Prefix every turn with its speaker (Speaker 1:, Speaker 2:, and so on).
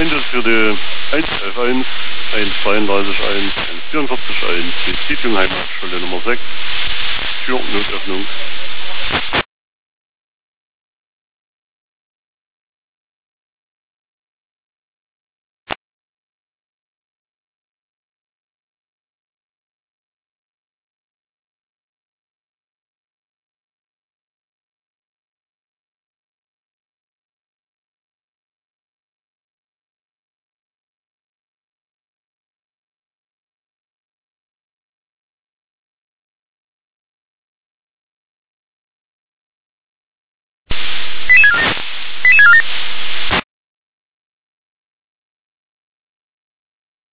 Speaker 1: Einsatz für die 111.1, 132.1, 144.1, die Siedlung Heimatschule Nummer 6, Tür Notöffnung.